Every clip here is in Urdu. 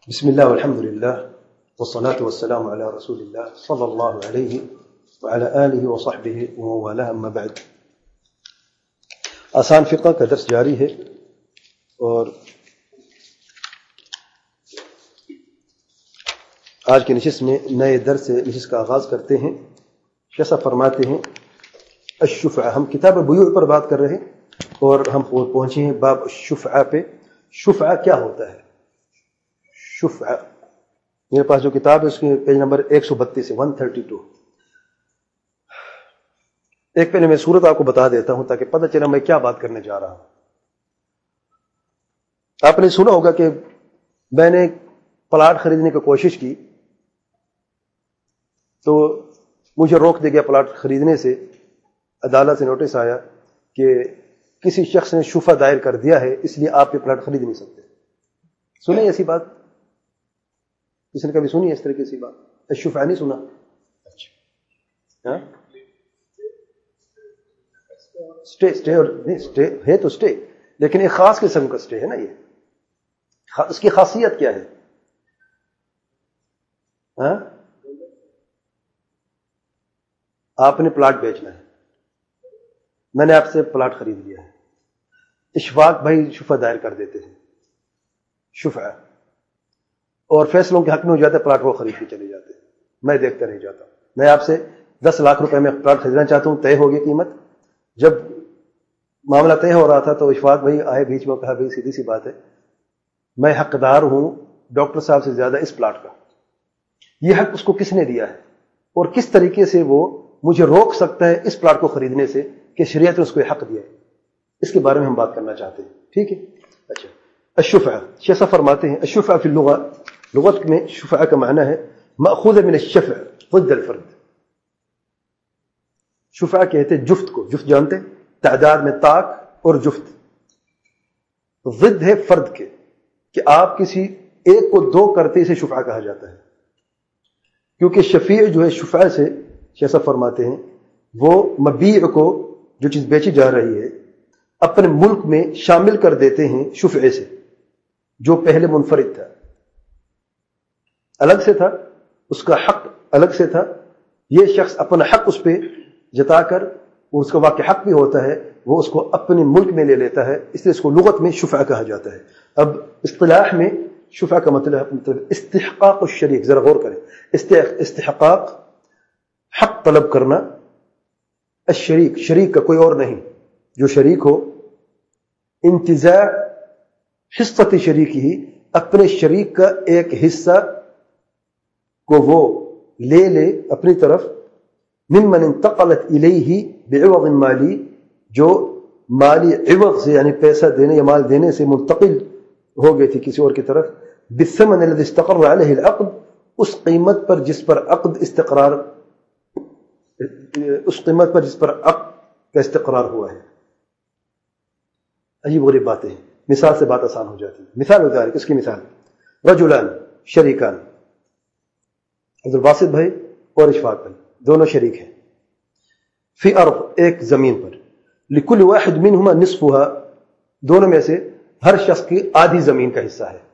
بسم الله والحمد لله والصلاة والسلام على رسول الله صلى الله عليه وعلى آله وصحبه ومن والاه أما بعد. آسان فقہ کا درس جاری ہے اور آج کی نشست میں نئے درس سے نشست کا آغاز کرتے ہیں. شیخ صاحب فرماتے ہیں الشفعہ. ہم کتاب بیوع پر بات کر رہے ہیں اور ہم پہنچے ہیں باب الشفعہ پہ. شفعہ کیا ہوتا ہے؟ شفعہ میرے پاس جو کتاب ہے اس کے پیج نمبر 132 ہے 132. ایک پہلے میں صورت آپ کو بتا دیتا ہوں تاکہ پتہ چلے میں کیا بات کرنے جا رہا ہوں. آپ نے سنا ہوگا کہ میں نے پلاٹ خریدنے کی کوشش کی تو مجھے روک دیا گیا پلاٹ خریدنے سے. عدالت سے نوٹس آیا کہ کسی شخص نے شفعہ دائر کر دیا ہے اس لیے آپ یہ پلاٹ خرید نہیں سکتے. سنیں ایسی بات؟ کسی نے کبھی سنی اس طرح کی بات؟ شفعہ نہیں سنا؟ اچھا اسٹے اور نہیں اسٹے ہے تو اسٹے لیکن ایک خاص قسم کا اسٹے ہے نا. یہ اس کی خاصیت کیا ہے؟ آپ نے پلاٹ بیچنا ہے, میں نے آپ سے پلاٹ خرید لیا ہے. اشفاق بھائی شفعہ دائر کر دیتے ہیں شفعہ اور فیصلوں کے حق میں ہو جاتا ہے, پلاٹ وہ خرید کے چلے جاتے ہیں. میں دیکھتا رہ جاتا ہوں. میں آپ سے 10 لاکھ روپے میں پلاٹ خریدنا چاہتا ہوں, طے ہو گئی قیمت. جب معاملہ طے ہو رہا تھا تو اشفاق بھائی آئے بیچ میں, کہا بھائی سیدھی سی بات ہے میں حقدار ہوں ڈاکٹر صاحب سے زیادہ اس پلاٹ کا. یہ حق اس کو کس نے دیا ہے اور کس طریقے سے وہ مجھے روک سکتا ہے اس پلاٹ کو خریدنے سے کہ شریعت نے اس کو یہ حق دیا ہے؟ اس کے بارے میں ہم بات کرنا چاہتے ہیں. ٹھیک ہے. اچھا الشفعہ. شیخ صاحب فرماتے ہیں الشفعہ فی اللغہ, لغت میں شفعہ کا معنی ہے مأخوذ من الشفع ضد الفرد. شفعہ کہتے ہیں جفت کو. جفت جانتے ہیں؟ تعداد میں طاق اور جفت. ضد ہے فرد کے کہ آپ کسی ایک کو دو کرتے اسے شفعہ کہا جاتا ہے. کیونکہ شفیع جو ہے شفعہ سے شیخ صاحب فرماتے ہیں وہ مبیع کو جو چیز بیچی جا رہی ہے اپنے ملک میں شامل کر دیتے ہیں شفعے سے جو پہلے منفرد تھا, الگ سے تھا, اس کا حق الگ سے تھا. یہ شخص اپنا حق اس پہ جتا کر اور اس کا واقع حق بھی ہوتا ہے وہ اس کو اپنے ملک میں لے لیتا ہے, اس لیے اس کو لغت میں شفعہ کہا جاتا ہے. اب اصطلاح میں شفعہ کا مطلب استحقاق الشریک. ذرا غور کریں. استحقاق حق طلب کرنا, الشریک شریک کا کوئی اور نہیں جو شریک ہو, انتزاع حصت شریک ہی اپنے شریک کا ایک حصہ کو وہ لے اپنی طرف, ممن انتقلت الیہ بعوض مالی جو مالی عوض سے یعنی پیسہ دینے یا مال دینے سے منتقل ہو گئی تھی کسی اور کی طرف, بالثمن الذي استقر علیہ العقد اس قیمت پر جس پر عقد استقرار اس قیمت پر جس پر عقد کا استقرار ہوا ہے. عجیب غریب باتیں ہیں. مثال سے بات آسان ہو جاتی ہے. مثال ذالک, اس کی مثال رجلان شریکان, عبدالباسط بھائی اور اشفاق بھائی دونوں شریک ہیں. فی ارض ایک زمین پر, لکل واحد منہما نصفها دونوں میں سے ہر شخص کی آدھی زمین کا حصہ ہے.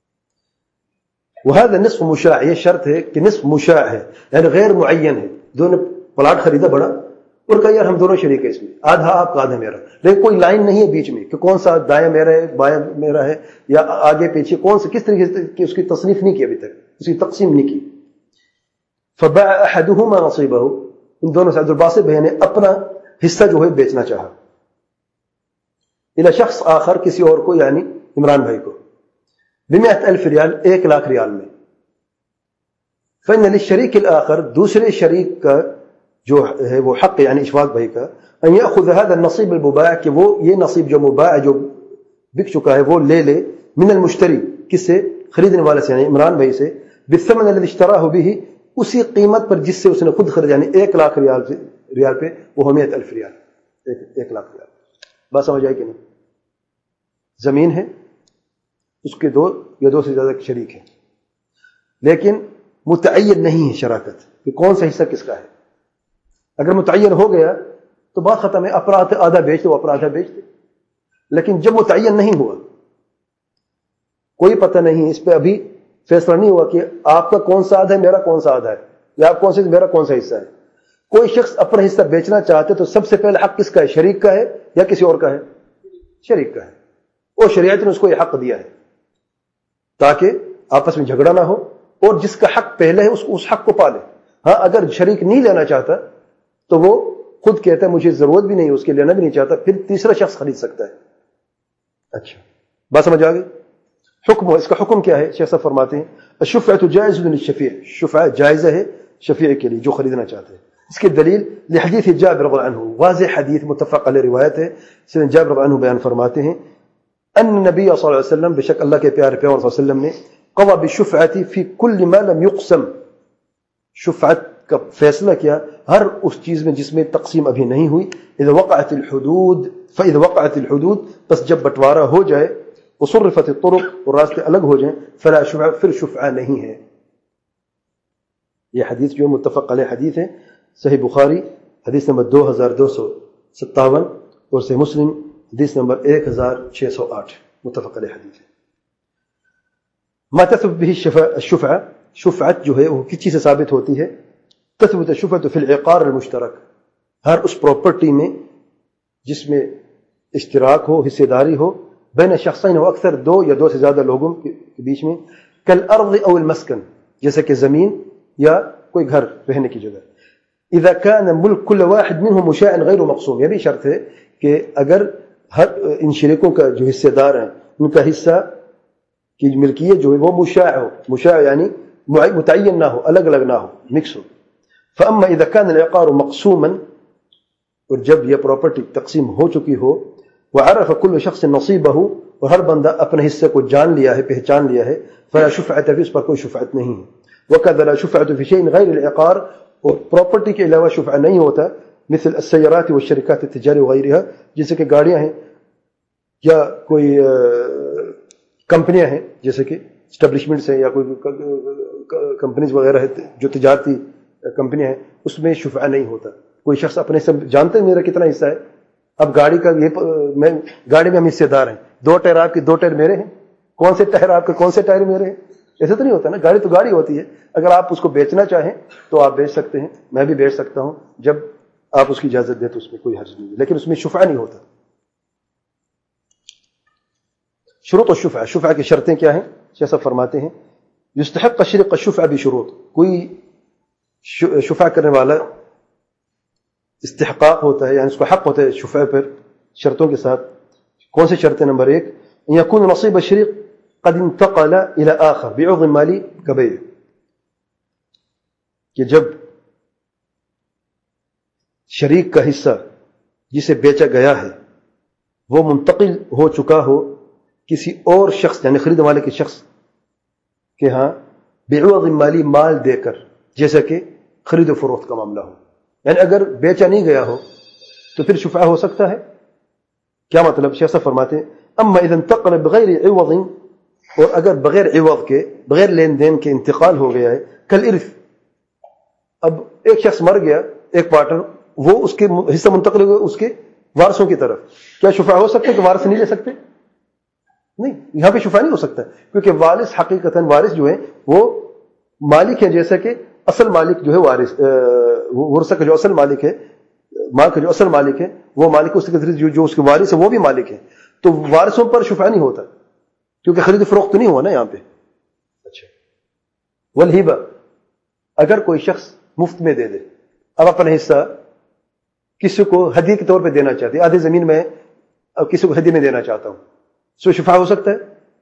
وهذا نصف مشاع, یہ شرط ہے کہ نصف مشاع ہے یعنی غیر معین ہے. دونوں پلاٹ خریدا بڑا اور کہا یار ہم دونوں شریک ہیں اس میں, آدھا آپ کا آدھا میرا, لیکن کوئی لائن نہیں ہے بیچ میں کہ کون سا دایاں میرا ہے بایاں میرا ہے یا آگے پیچھے کون سے کس طریقے سے اس کی تصنیف نہیں کی ابھی تک, اس کی تقسیم نہیں کی. فباع احدهما نصيبه, ان دونوں سے عبدالباسط بھائی نے اپنا حصہ جو ہے بیچنا چاہا الى شخص آخر کسی اور کو یعنی عمران بھائی کو, ب100,000 ریال 1 لاکھ ریال میں. فإن للشريك الآخر دوسرے شریک کا جو ہے وہ حق یعنی اشفاق بھائی کا, ان يأخذ هذا النصيب المباع کہ وہ یہ نصیب جو مباع جو بک چکا ہے وہ لے من المشتری کس سے, خریدنے والے سے یعنی عمران بھائی سے, بالثمن الذي اشتراه به اسی قیمت پر جس سے اس نے خود خرید یعنی 1 لاکھ ریال پہ وہ 100,000 ریال 1 لاکھ ریال. بات سمجھ آئی کہ نہیں؟ زمین ہے اس کے دو یا دو سے زیادہ شریک ہیں لیکن متعین نہیں ہے شراکت کہ کون سا حصہ کس کا ہے. اگر متعین ہو گیا تو بات ختم ہے, اپنا آدھا بیچ دو اپنا آدھا بیچ دے. لیکن جب متعین نہیں ہوا کوئی پتہ نہیں اس پہ ابھی फैसला नहीं हुआ कि आपका कौन सा आधा है, मेरा कौन सा आधा है, या आप कौन सा, मेरा कौन सा हिस्सा है। कोई शख्स अपना हिस्सा बेचना चाहते तो सबसे पहले हक किसका है, शरीक का है या किसी और का है? शरीक का है। और शरीयत ने उसको यह हक दिया है ताकि आपस में झगड़ा ना हो, और जिसका हक पहले है उस हक को पाले। हाँ, अगर शरीक नहीं लेना चाहता तो वो खुद कहता है मुझे जरूरत भी नहीं, उसके लेना भी नहीं चाहता, फिर तीसरा शख्स खरीद सकता है। अच्छा, बात समझ आ गई? हुक्म, इसका हुक्म क्या है? शेख साहब फरमाते हैं शुफ़अतु जाइज़ुन लिश्शफ़ी, शुफ़अ जायज़ है शफ़ी के लिए जो खरीदना चाहते हैं। इसकी दलील लिहदीथ जाबिर रज़ियल्लाहु अन्हु, वाज़ेह हदीथ मुत्तफ़क़ अलैह रिवायत है। सैयदना जाबिर रज़ियल्लाहु अन्हु बयान फरमाते हैं अन नबी सल्लल्लाहु अलैहि वसल्लम, बेशक अल्लाह के प्यारे पैगंबर सल्लल्लाहु अलैहि वसल्लम ने क़ज़ा बिश्शुफ़अति फ़ी कुल्लि मा लम युक़सम, शुफ़अत का फैसला किया हर उस चीज में जिसमें तकसीम अभी नहीं हुई। इज़ा वक़अतिल हुदूद फ़इज़ा वक़अतिल हुदूद, बस जब बंटवारा हो जाए, वसुर्रिफ़तित तुरुक़, और रास्ते अलग हो जाएं, फ़ला शुफ़अ, फिर शुफ़अ नहीं है। यह हदीस जो मुत्तफ़क़ अलैह हदीस है, सही बुखारी हदीस नंबर 2257 और सही मुस्लिम हदीस नंबर 1608, मुत्तफ़क़ अलैह हदीस है। मा तस्बत बिही शुफ़अ, शुफ़अत जो है वो किस चीज़ से साबित होती है? तस्बत शुफ़अत फ़िल इक़ार अल मुश्तरक, हर उस प्रॉपर्टी में जिसमें इश्तिराक हो, हिस्सेदारी हो, बैन शख्सैन व अक्सर, दो या दो से ज्यादा लोगों के बीच में, कल अर्ज़ औ अल मस्कन, जैसे कि जमीन या कोई घर रहने की जगह। इज़ा कान मुल्क कुल्ल वाहिद मिनहुम मुशाअन गैर मक़सूम, यह भी शर्त है कि अगर हर इन शरीकों का जो हिस्सेदार हैं उनका हिस्सा की मिल्कियत जो है वो मुशाअ हो, मुशाअ यानी मुतय्यन ना हो, अलग अलग ना हो, मिक्स हो। फ़अम्मा इज़ा कान अल-इक़ार मक़सूमन, और जब यह प्रॉपर्टी तकसीम हो चुकी हो, वअरफ़ कुल्लु शख़्स नसीबहु, और हर बंदा अपने हिस्से को जान लिया है, पहचान लिया है, फ़ला शुफ़अत फ़ी, उस पर कोई शुफ़अत नहीं है। वकज़ा ला शुफ़अत फ़ी शैइन गैर अल-इक़ार, और प्रॉपर्टी के अलावा शुफ़अ नहीं होता, मिसल अस्सयरात व शरिकात तिजारी वगैरहा, जैसे कि गाड़ियां हैं या कोई कंपनियां हैं, जैसे कि एस्टेब्लिशमेंट्स हैं या कोई कंपनीज वगैरह है जो तिजारती कंपनियां हैं, उसमें शुफ़अ नहीं होता। कोई शख्स अपने से जानते हैं मेरा कितना हिस्सा है, अब गाड़ी का ये मैं गाड़ी में हम हिस्सेदार हैं, दो टायर आपके, दो टायर मेरे हैं, कौन से टायर आपके, कौन से टायर मेरे हैं, ऐसा तो नहीं होता ना। गाड़ी तो गाड़ी होती है, अगर आप उसको बेचना चाहें तो आप बेच सकते हैं, मैं भी बेच सकता हूं, जब आप उसकी इजाजत दें तो उसमें कोई हर्ज नहीं है, लेकिन उसमें शुफ़अ नहीं होता। शुरूत शुफ़अ, शुफ़अ की शर्तें क्या हैं? जैसा फरमाते हैं युस्तहक़ शरीक शुफ़अ बिशुरूत, कोई शुफ़अ करने वाला इस्तिहक़ाक़ होता है, यानी उसको हक होता है शुफ़अ पर, शर्तों के साथ। कौन सी शर्तें? नंबर 1, यकून नसीब शरीक क़द इंतक़ल इला आख़र बिअवज़ माली कबैह, कि जब शरीक का हिस्सा जिसे बेचा गया है वो मुंतकिल हो चुका हो किसी और शख्स, यानी खरीदने वाले के शख्स के यहाँ, बिअवज़ माली, माल देकर, जैसा कि खरीद फरोख्त का मामला हो। यानी अगर बेचा नहीं गया हो तो फिर शुफ़अ हो सकता है। क्या मतलब? शेख साहब फरमाते हैं अम्मा इज़ा इंतक़ल बग़ैर इवज़, और अगर बगैर इवज़ के, बगैर लेन देन के इंतकाल हो गया है, कल इर्फ़, अब एक शख्स मर गया, एक पार्टनर, वो उसके हिस्सा मुंतकिल हो गया उसके वारसों की तरफ, क्या शुफ़अ हो सकता है कि वारिस नहीं ले सकते? नहीं, यहां पे शुफ़अ नहीं हो सकता, क्योंकि वारिस हकीकतन, वारिस जो है वो मालिक है, जैसा कि असल मालिक जो है वारिस, वर्सा का जो असल मालिक है, माल का जो असल मालिक है वो मालिक, उसके जो उसके वारिस है वो भी मालिक है, तो वारिसों पर शुफ़अ नहीं होता, क्योंकि खरीद फरोख्त नहीं हुआ ना यहां पे। अच्छा, वल हिबा, अगर कोई शख्स मुफ्त में दे दे, अब अपना हिस्सा किसी को हदिया के तौर पे देना चाहते, आधी जमीन में अब किसी को हदिया में देना चाहता हूं, सो शुफ़अ हो सकता है?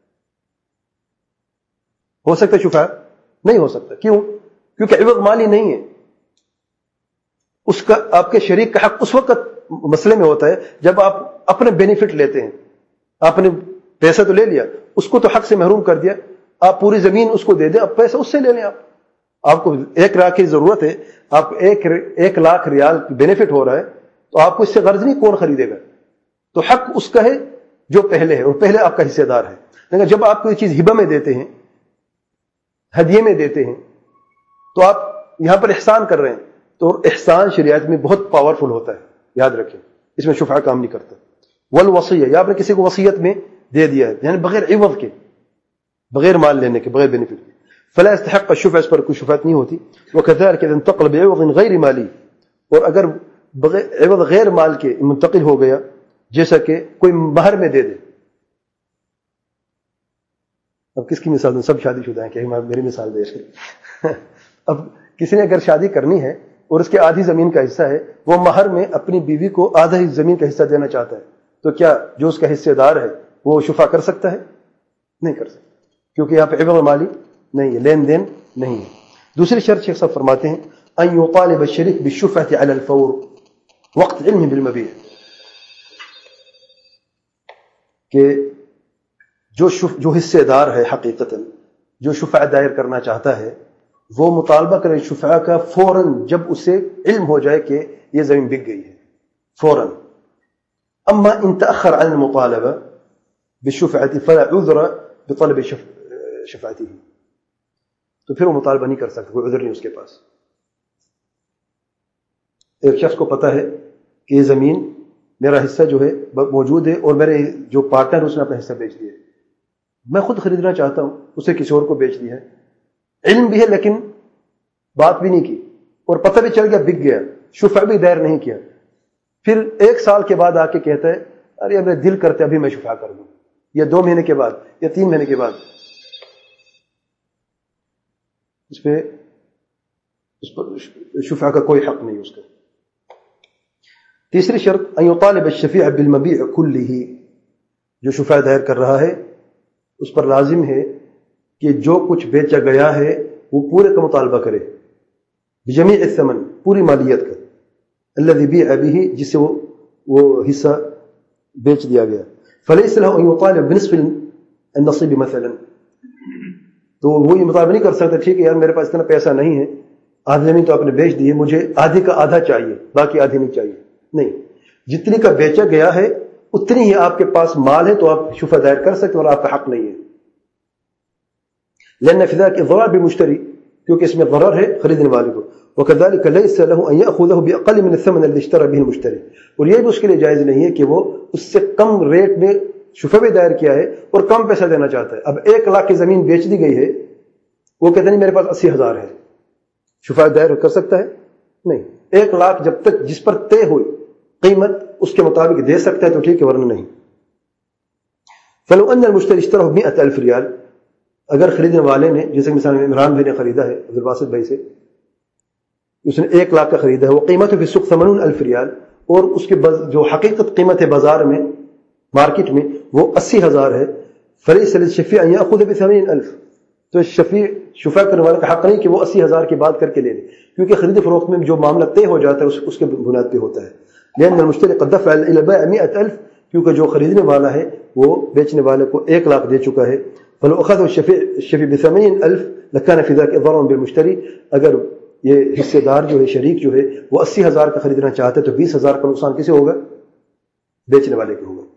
हो सकता है शुफ़अ? नहीं हो सकता। क्यों? क्योंकि इवज़ माली नहीं है, उसका आपके शरीक का हक उस वक्त मसले में होता है जब आप अपने बेनिफिट लेते हैं। आपने पैसा तो ले लिया, उसको तो हक से महरूम कर दिया, आप पूरी जमीन उसको दे दें, अब पैसा उससे ले लें। आपको 1 लाख की जरूरत है, आपको 1 लाख रियाल बेनिफिट हो रहा है, तो आपको इससे गर्ज नहीं, कौन खरीदेगा? तो हक उसका है जो पहले है, और पहले आपका हिस्सेदार है। लेकिन जब आप कोई चीज हिबा में देते हैं, हदिये में देते हैं, तो आप यहां पर एहसान कर रहे हैं, तो एहसान शरीयत में बहुत पावरफुल होता है, याद रखें, इसमें शुफ़अ काम नहीं करता। वल वसीयत, या आपने किसी को वसीयत में दे दिया है, यानी बगैर इवज़ के, बगैर माल लेने के, बगैर बेनिफिट के, فلا يستحق الشفعة، اس پر کوئی شفاعت نہیں ہوتی. وكذلك اذا انتقل بعوض غير مالی، اور اگر عوض غیر مال کے منتقل ہو گیا، جیسا کہ کوئی مہر میں دے دے. اب کس کی مثال دیں؟ سب شادی شدہ ہیں کہ میری مثال دے. اب کسی نے اگر شادی کرنی ہے اور اس کے آدھی زمین کا حصہ ہے، وہ مہر میں اپنی بیوی کو آدھا ہی زمین کا حصہ دینا چاہتا ہے، تو کیا جو اس کا حصے دار ہے وہ شفا کر سکتا ہے؟ نہیں کر سکتا، کیونکہ یہاں پہ عوض مالی نہیں ہے، لین دین نہیں ہے. دوسری شرط شیخ صاحب فرماتے ہیں ان يطالب الشريك بالشفعة على الفور وقت علمه بالمبيع، کہ جو حصے دار ہے حقیقتاً جو شفعہ دائر کرنا چاہتا ہے وہ مطالبہ کرے شفعہ کا فوراً، جب اسے علم ہو جائے کہ یہ زمین بک گئی ہے فوراً. اما ان تأخر عن المطالبة بالشفعة فلا عذر بطلب شفعته، تو پھر وہ مطالبہ نہیں کر سکتا، کوئی عذر نہیں اس کے پاس. ایک شخص کو پتا ہے کہ یہ زمین میرا حصہ جو ہے موجود ہے اور میرے جو پارٹنر اس نے اپنا حصہ بیچ دیا ہے، میں خود خریدنا چاہتا ہوں، اسے کسی اور کو بیچ دیا ہے، علم بھی ہے لیکن بات بھی نہیں کی، اور پتہ بھی چل گیا بک گیا، شفعہ بھی دائر نہیں کیا. پھر 1 سال کے بعد آ کے کہتا ہے ارے میرے دل کرتے ابھی میں شفعہ کر دوں، یا 2 مہینے کے بعد یا 3 مہینے کے بعد، اس پر شفعہ کا کوئی حق نہیں اس کا. تیسری شرط ان يطالب الشفيع بالمبيع كله، جو شفعہ دائر کر رہا ہے اس پر لازم ہے کہ جو کچھ بیچا گیا ہے وہ پورے کا مطالبہ کرے، بجمیع الثمن، پوری مالیت کا، الذي بيع به، جس سے وہ حصہ بیچ دیا گیا. فليس له ان يطالب بنصف النصيب مثلا، تو وہ یہ مطالبہ نہیں کر سکتا ٹھیک ہے یار میرے پاس اتنا پیسہ نہیں ہے، آدھی زمین تو آپ نے بیچ دی ہے، مجھے آدھی کا آدھا چاہیے، باقی آدھی نہیں چاہیے. نہیں، جتنی کا بیچا گیا ہے اتنی ہی آپ کے پاس مال ہے تو آپ شفعہ دائر کر سکتے اور آپ کا حق نہیں ہے. لأن في ذلك إضرار بالمشتري، کیونکہ اس میں ضرر ہے خریدنے والے کو. وكذلك ليس له أن يأخذه بأقل من الثمن الذي اشترى به المشتري، اور یہ بھی اس کے لیے جائز نہیں ہے کہ وہ اس سے کم ریٹ میں شفعہ بھی دائر کیا ہے اور کم پیسہ دینا چاہتا ہے. اب 1 لاکھ کی زمین بیچ دی گئی ہے، وہ کہتے نہیں میرے پاس 80,000 ہے، شفعہ دائر کر سکتا ہے؟ نہیں. 1 لاکھ جب تک جس پر طے ہوئی قیمت اس کے مطابق دے سکتا ہے تو ٹھیک ہے، ورنہ نہیں. فلو ان المشتری اشتراه ب100,000 ریال، اگر خریدنے والے نے، جیسے مثال عمران بھائی نے خریدا ہے عبدالباسط بھائی سے، اس نے 1 لاکھ کا خریدا ہے، وہ قیمت فی السوق 80,000 ریال، اور اس کے جو حقیقت قیمت ہے بازار میں مارکیٹ میں وہ 80,000 ہے. فلیس للشفیع ان یاخذ ب80,000، تو شفیع کرنے والے کا حق نہیں کہ وہ 80,000 کی بات کر کے لے لے، کیونکہ خرید فروخت میں جو معاملہ طے ہو جاتا ہے اس کے بنیاد پہ ہوتا ہے. لأن المشتری قد دفع الى البائع 100,000، کیونکہ جو خریدنے والا ہے وہ بیچنے والے کو 1 لاکھ دے چکا ہے. فلو اخذ الشفيع ب80,000 لكان في ذلك ضرر بالمشتری، اگر یہ حصے دار جو ہے شریک جو ہے وہ 80,000 کا خریدنا چاہتا ہے تو 20,000 کا نقصان کسے ہوگا؟ بیچنے والے کو ہوگا،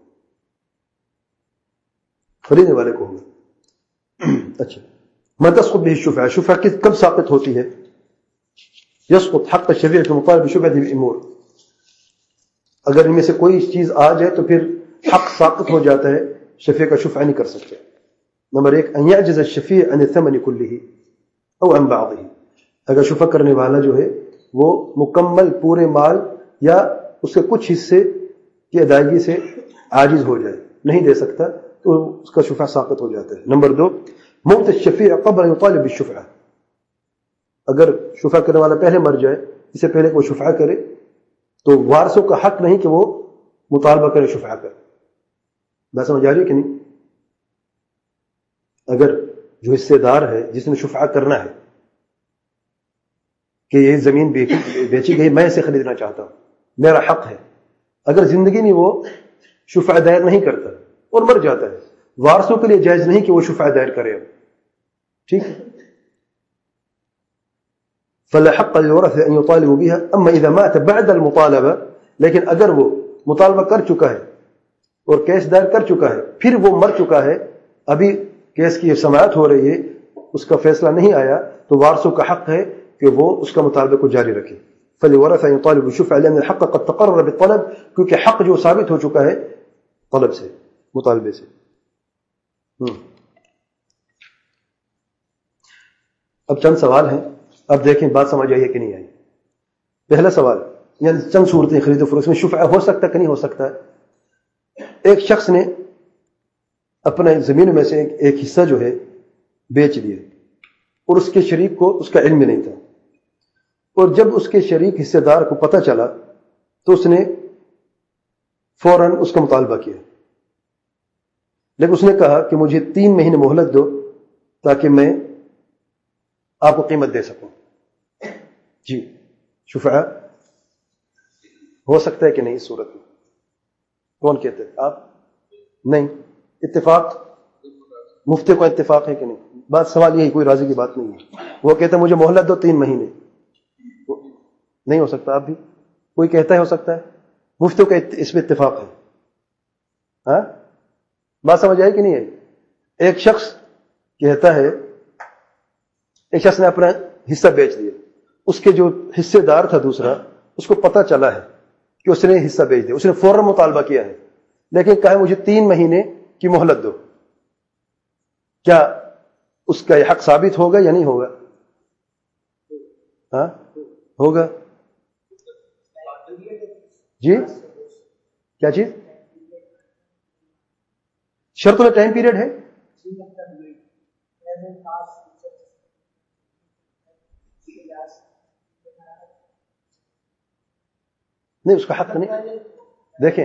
خریدنے والے کو ہوگا. اچھا، ما تسقط به الشفعة، شفعہ کب ساقط ہوتی ہے؟ يسقط حق الشفيع في مطالبة بشفعة الأمور، اگر ان میں سے کوئی چیز آ جائے تو پھر حق ساقط ہو جاتا ہے، شفیع کا شفعہ نہیں کر سکتے. نمبر 1 ان يعجز الشفيع عن الثمن كله او عن بعضه، اگر شفعہ کرنے والا جو ہے وہ مکمل پورے مال یا اس کے کچھ حصے کی ادائیگی سے عاجز ہو جائے، نہیں دے سکتا، تو اس کا شفعہ ساقط ہو جاتا ہے. نمبر 2 موت الشفيع قبل ان يطالب بالشفعة، اگر شفعہ کرنے والا پہلے مر جائے، اس سے پہلے کہ وہ شفعہ کرے، تو وارثوں کا حق نہیں کہ وہ مطالبہ کرے شفعہ کا. بات سمجھ آ رہی ہے کہ نہیں؟ اگر جو حصے دار ہے جس نے شفعہ کرنا ہے کہ یہ زمین بیچی گئی، میں اسے خریدنا چاہتا ہوں، میرا حق ہے، اگر زندگی میں وہ شفعہ دائر نہیں کرتا اور مر جاتا ہے، وارثوں کے لیے جائز نہیں کہ وہ شفعہ دائر کرے. اب ٹھیک ہے، فلا حق للورثة ان يطالبوا بها. اما اذا مات بعد المطالبه، لیکن اگر وہ مطالبہ کر چکا ہے اور کیس دائر کر چکا ہے، پھر وہ مر چکا ہے، ابھی کیس کی سماعت ہو رہی ہے، اس کا فیصلہ نہیں آیا، تو وارثوں کا حق ہے کہ وہ اس کا مطالبہ کو جاری رکھے. فلورثة ان يطالبوا بالشفعة لان الحق قد تقرر بالطلب، کیونکہ حق جو ثابت ہو چکا ہے طلب سے، مطالبے سے. اب چند سوال ہیں، اب دیکھیں بات سمجھ آئی ہے کہ نہیں آئی. پہلا سوال، یعنی چند صورتیں خرید و فروخت میں شفعہ ہو سکتا ہے کہ نہیں ہو سکتا ہے. ایک شخص نے اپنے زمین میں سے ایک حصہ جو ہے بیچ دیا اور اس کے شریک کو اس کا علم بھی نہیں تھا، اور جب اس کے شریک حصے دار کو پتہ چلا تو اس نے فوراً اس کا مطالبہ کیا، لیکن اس نے کہا کہ مجھے 3 مہینے مہلت دو تاکہ میں آپ کو قیمت دے سکوں. جی شفعہ ہو سکتا ہے کہ نہیں اس صورت میں؟ کون کہتے ہیں آپ؟ نہیں. اتفاق مفتی کو اتفاق ہے کہ نہیں؟ بات سوال یہی، کوئی راضی کی بات نہیں ہے. وہ کہتے ہیں مجھے مہلت دو 3 مہینے. نہیں ہو سکتا؟ آپ بھی کوئی کہتا ہے ہو سکتا ہے؟ مفتی کا اس میں اتفاق ہے. ہاں بات سمجھ آئی کہ نہیں ہے؟ ایک شخص کہتا ہے، ایک شخص نے اپنا حصہ بیچ دیا، اس کے جو حصے دار تھا دوسرا، اس کو پتہ چلا ہے کہ اس نے حصہ بیچ دیا، اس نے فوراً مطالبہ کیا ہے، لیکن کہا مجھے 3 مہینے کی مہلت دو. کیا اس کا یہ حق ثابت ہوگا یا نہیں ہوگا؟ ہاں ہوگا. جی کیا چیز؟ شرط میں ٹائم پیریڈ ہے؟ نہیں، اس کا حق نہیں. دیکھیں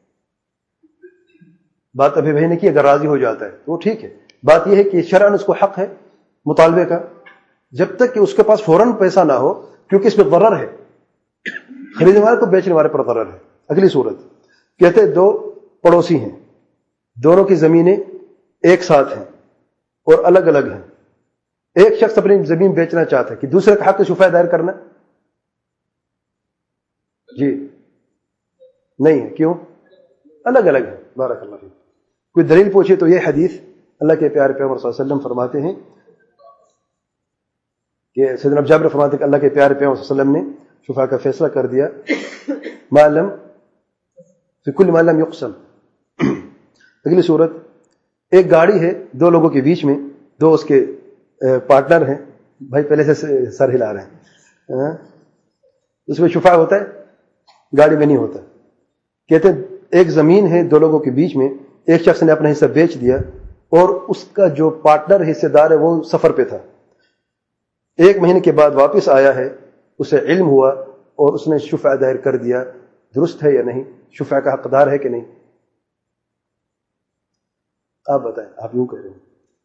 بات ابھی بھائی نے کی، اگر راضی ہو جاتا ہے تو وہ ٹھیک ہے. بات یہ ہے کہ شرعاً اس کو حق ہے مطالبے کا، جب تک کہ اس کے پاس فوراً پیسہ نہ ہو، کیونکہ اس میں ضرر ہے، خریدنے والے کو بیچنے والے پر ضرر ہے. اگلی صورت کہتے ہیں 2 پڑوسی ہیں، دونوں کی زمینیں ایک ساتھ ہیں اور الگ الگ ہیں. ایک شخص اپنی زمین بیچنا چاہتا ہے کہ دوسرے کا حق شفعہ دائر کرنا. جی نہیں ہے. کیوں؟ الگ الگ ہے. بارک اللہ فیک. کوئی دلیل پوچھے تو یہ حدیث اللہ کے پیارے پیغمبر صلی اللہ علیہ وسلم فرماتے ہیں کہ سیدنا ابو جابر فرماتے ہیں کہ اللہ کے پیارے پیغمبر صلی اللہ علیہ وسلم نے شفعہ کا فیصلہ کر دیا، معلم فی کل معلم یقسم. اگلی صورت، ایک گاڑی ہے 2 لوگوں کے بیچ میں، 2 اس کے پارٹنر ہیں. بھائی پہلے سے سر ہلا رہے ہیں. اس میں شفعہ ہوتا ہے؟ گاڑی میں نہیں ہوتا. کہتے ہیں ایک زمین ہے 2 لوگوں کے بیچ میں، ایک شخص نے اپنا حصہ بیچ دیا اور اس کا جو پارٹنر حصے دار ہے وہ سفر پہ تھا. 1 مہینے کے بعد واپس آیا ہے، اسے علم ہوا اور اس نے شفعہ دائر کر دیا. درست ہے یا نہیں؟ شفعہ کا حقدار ہے کہ نہیں؟ آپ بتائیں. آپ یوں کہہ رہے ہیں.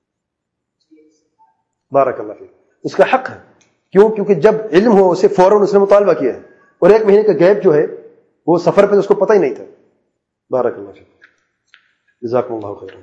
بارک اللہ فیک. اس کا حق ہے. کیوں؟ کیونکہ جب علم ہو اسے فوراً اس نے مطالبہ کیا ہے، اور 1 مہینے کا گیپ جو ہے وہ سفر پہ اس کو پتہ ہی نہیں تھا. بارک اللہ فیک. جزاکم اللہ خیرا.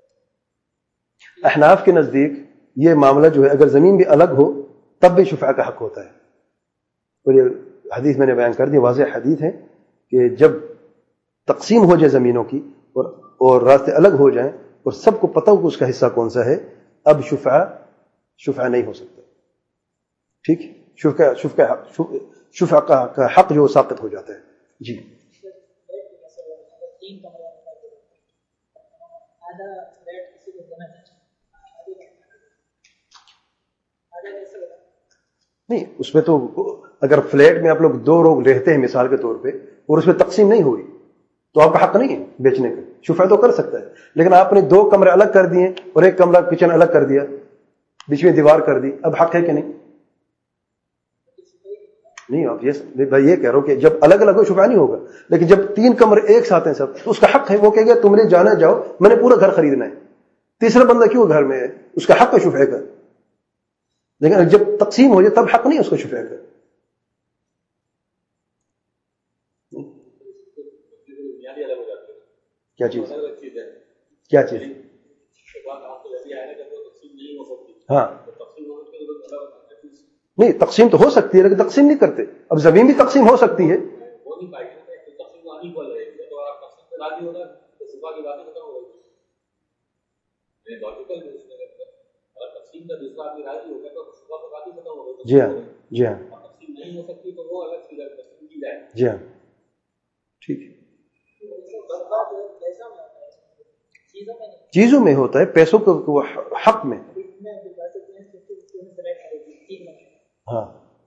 احناف کے نزدیک یہ معاملہ جو ہے اگر زمین بھی الگ ہو تب بھی شفعہ کا حق ہوتا ہے. اور یہ حدیث میں نے بیان کر دی، واضح حدیث ہے کہ جب تقسیم ہو جائے زمینوں کی اور راستے الگ ہو جائیں اور سب کو پتہ ہو کہ اس کا حصہ کون سا ہے، اب شفعہ نہیں ہو سکتا. ٹھیک؟ شفعہ کا حق جو ساقط ہو جاتا ہے. جی نہیں، اس میں تو اگر فلیٹ میں آپ لوگ 2 لوگ رہتے ہیں مثال کے طور پہ اور اس میں تقسیم نہیں ہوئی تو آپ کا حق نہیں ہے بیچنے کا. شفعہ تو کر سکتا ہے، لیکن آپ نے 2 کمرے الگ کر دیے اور 1 کمرہ کچن الگ کر دیا، بیچ میں دیوار کر دی، اب حق ہے کہ نہیں؟ نہیں. آپ یہ کہہ رہا ہو کہ جب الگ الگ ہو شفعہ نہیں ہوگا، لیکن جب 3 کمرے ایک ساتھ ہیں سب تو اس کا حق ہے. وہ کہے گا تم نے جانا جاؤ، میں نے پورا گھر خریدنا ہے، تیسرا بندہ کیوں گھر میں ہے؟ اس کا حق ہے شفعہ کا. لیکن جب تقسیم ہو جائے تب حق نہیں اس کو شفعہ کا. کیا چیز؟ کیا چیز؟ ہاں نہیں، تقسیم تو ہو سکتی ہے لیکن تقسیم نہیں کرتے. اب زمین بھی تقسیم ہو سکتی ہے. جی ہاں جی ہاں جی ہاں ٹھیک ہے. چیزوں میں ہوتا ہے، پیسوں کو حق میں. ہاں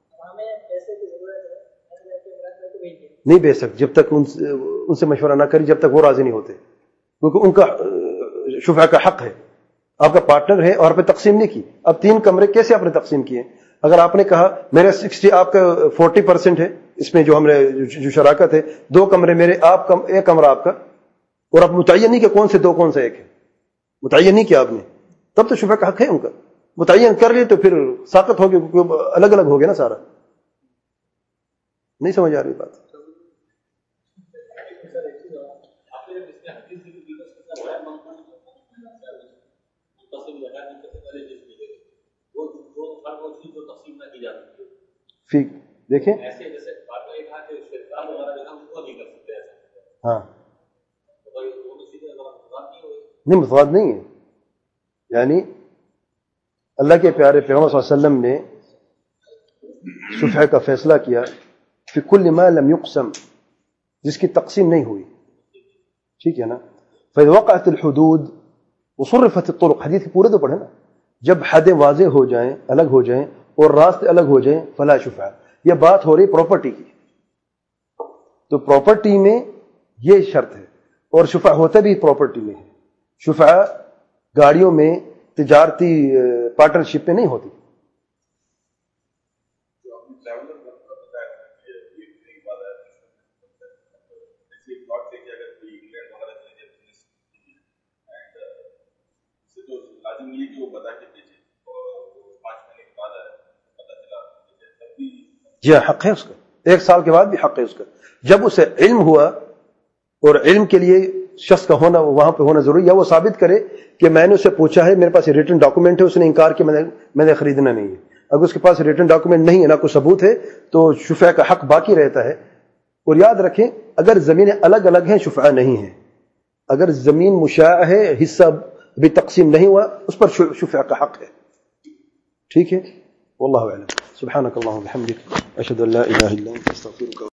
نہیں بھیج سکتے جب تک ان سے مشورہ نہ کری، جب تک وہ راضی نہیں ہوتے، کیونکہ ان کا شفعہ کا حق ہے. آپ کا پارٹنر ہے اور آپ نے تقسیم نہیں کی. اب 3 کمرے کیسے آپ نے تقسیم کیے؟ اگر آپ نے کہا میرا 60 آپ کا 40% ہے اس میں جو ہم نے جو شراکت ہے، 2 کمرے میرے، آپ ایک کمرہ آپ کا، اور آپ متعین نہیں کہ کون سے 2 کون سے 1 ہے، متعین نہیں کیا آپ نے، تب تو شفعہ کا حق ہے ان کا. متعین کر لیے تو پھر ساقط ہو گیا، کیونکہ الگ الگ ہو گیا نا سارا. نہیں سمجھ آ رہی بات؟ دیکھیں ہاں نہیں مفاد نہیں ہے. یعنی اللہ کے پیارے پیغمبر صلی اللہ علیہ وسلم نے شفعہ کا فیصلہ کیا فی کل ما لم یقسم، جس کی تقسیم نہیں ہوئی. ٹھیک ہے نا؟ فَإِذَا وَقَعَتِ الْحُدُودُ وَصُرِّفَتِ الطُّرُقُ، حدیث پورے تو پڑھے نا. جب حدیں واضح ہو جائیں، الگ ہو جائیں اور راستے الگ ہو جائیں، فلا شفعہ. یہ بات ہو رہی پراپرٹی کی، تو پراپرٹی میں یہ شرط ہے، اور شفعہ ہوتا بھی پراپرٹی میں ہے. شفعہ گاڑیوں میں، تجارتی پارٹنرشپ میں نہیں ہوتی. جی حق ہے اس کا، 1 سال کے بعد بھی حق ہے اس کا. جب اسے علم ہوا، اور علم کے لیے شخص کا ہونا وہاں پہ ہونا ضروری، یا وہ ثابت کرے کہ میں نے اسے پوچھا ہے، میرے پاس ریٹن ڈاکومنٹ ہے، اس نے انکار کیا میں نے خریدنا نہیں ہے. اگر اس کے پاس ریٹن ڈاکومنٹ نہیں ہے، نہ کوئی ثبوت ہے، تو شفعہ کا حق باقی رہتا ہے. اور یاد رکھیں اگر زمینیں الگ الگ ہیں شفعہ نہیں ہے. اگر زمین مشاع ہے، حصہ بھی تقسیم نہیں ہوا، اس پر شفعہ کا حق ہے. ٹھیک ہے؟ واللہ اعلم. سبحانك اللهم وبحمدك اشهد ان لا اله الا انت استغفرك